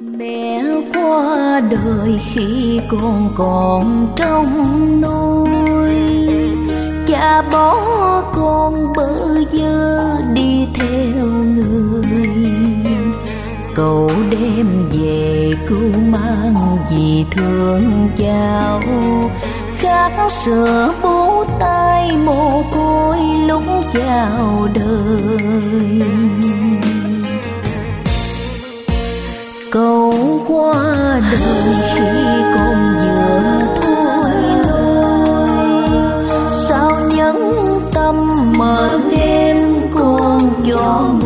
Mẹ qua đời khi con còn trong nôi, cha bỏ con bơ vơ đi theo người. Cậu đem về cứu mang vì thương cháu, khát sữa bố tay mồ côi lúc chào đời. Cậu qua đời khi con vừa thôi nôi, sao nhẫn tâm mở đêm con dọn